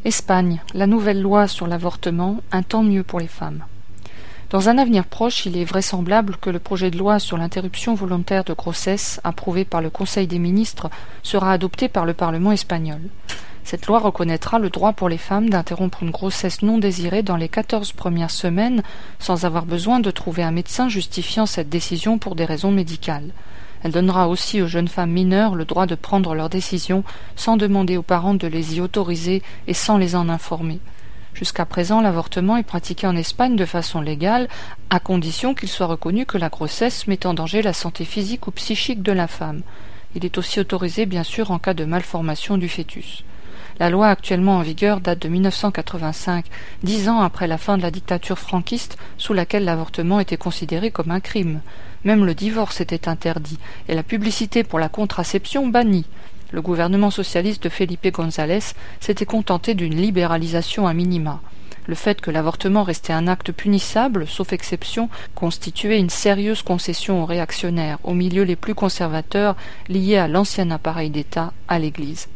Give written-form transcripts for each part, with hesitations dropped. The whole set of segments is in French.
Espagne, la nouvelle loi sur l'avortement, un tant mieux pour les femmes. Dans un avenir proche, il est vraisemblable que le projet de loi sur l'interruption volontaire de grossesse, approuvé par le Conseil des ministres, sera adopté par le Parlement espagnol. Cette loi reconnaîtra le droit pour les femmes d'interrompre une grossesse non désirée dans les 14 premières semaines, sans avoir besoin de trouver un médecin justifiant cette décision pour des raisons médicales. Elle donnera aussi aux jeunes femmes mineures le droit de prendre leurs décisions sans demander aux parents de les y autoriser et sans les en informer. Jusqu'à présent, l'avortement est pratiqué en Espagne de façon légale, à condition qu'il soit reconnu que la grossesse met en danger la santé physique ou psychique de la femme. Il est aussi autorisé, bien sûr, en cas de malformation du fœtus. La loi actuellement en vigueur date de 1985, 10 ans après la fin de la dictature franquiste, sous laquelle l'avortement était considéré comme un crime. Même le divorce était interdit, et la publicité pour la contraception bannie. Le gouvernement socialiste de Felipe González s'était contenté d'une libéralisation à minima. Le fait que l'avortement restait un acte punissable, sauf exception, constituait une sérieuse concession aux réactionnaires, aux milieux les plus conservateurs liés à l'ancien appareil d'État, à l'Église.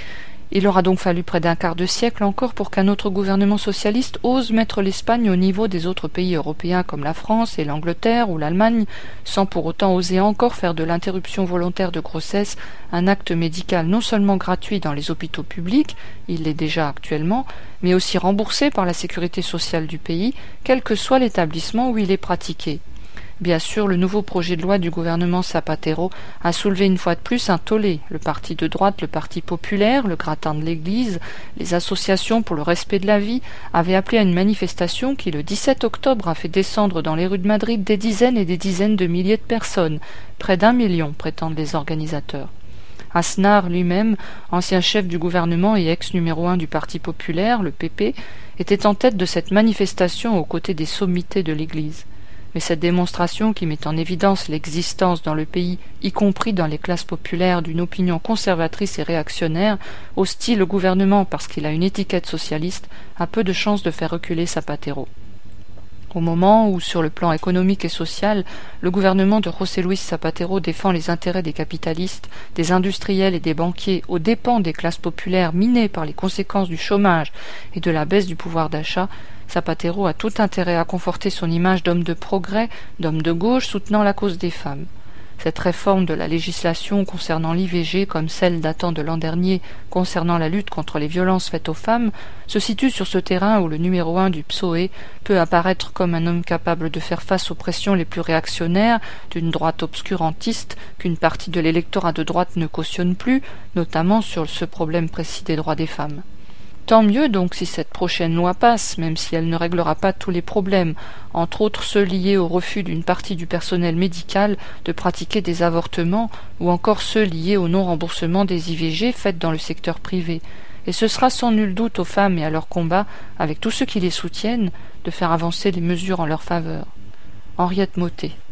Il aura donc fallu près d'un quart de siècle encore pour qu'un autre gouvernement socialiste ose mettre l'Espagne au niveau des autres pays européens comme la France et l'Angleterre ou l'Allemagne, sans pour autant oser encore faire de l'interruption volontaire de grossesse un acte médical non seulement gratuit dans les hôpitaux publics, il l'est déjà actuellement, mais aussi remboursé par la sécurité sociale du pays, quel que soit l'établissement où il est pratiqué. Bien sûr, le nouveau projet de loi du gouvernement Zapatero a soulevé une fois de plus un tollé. Le parti de droite, le parti populaire, le gratin de l'Église, les associations pour le respect de la vie avaient appelé à une manifestation qui, le 17 octobre, a fait descendre dans les rues de Madrid des dizaines et des dizaines de milliers de personnes. Près d'1 million, prétendent les organisateurs. Aznar lui-même, ancien chef du gouvernement et ex-numéro 1 du Parti populaire, le PP, était en tête de cette manifestation aux côtés des sommités de l'Église. Mais cette démonstration qui met en évidence l'existence dans le pays, y compris dans les classes populaires, d'une opinion conservatrice et réactionnaire, hostile au gouvernement parce qu'il a une étiquette socialiste, a peu de chances de faire reculer Zapatero. Au moment où, sur le plan économique et social, le gouvernement de José Luis Zapatero défend les intérêts des capitalistes, des industriels et des banquiers aux dépens des classes populaires minées par les conséquences du chômage et de la baisse du pouvoir d'achat, Zapatero a tout intérêt à conforter son image d'homme de progrès, d'homme de gauche soutenant la cause des femmes. Cette réforme de la législation concernant l'IVG, comme celle datant de l'an dernier concernant la lutte contre les violences faites aux femmes, se situe sur ce terrain où le numéro 1 du PSOE peut apparaître comme un homme capable de faire face aux pressions les plus réactionnaires d'une droite obscurantiste qu'une partie de l'électorat de droite ne cautionne plus, notamment sur ce problème précis des droits des femmes. Tant mieux donc si cette prochaine loi passe, même si elle ne réglera pas tous les problèmes, entre autres ceux liés au refus d'une partie du personnel médical de pratiquer des avortements ou encore ceux liés au non-remboursement des IVG faites dans le secteur privé. Et ce sera sans nul doute aux femmes et à leur combat, avec tous ceux qui les soutiennent, de faire avancer les mesures en leur faveur. Henriette Mottet.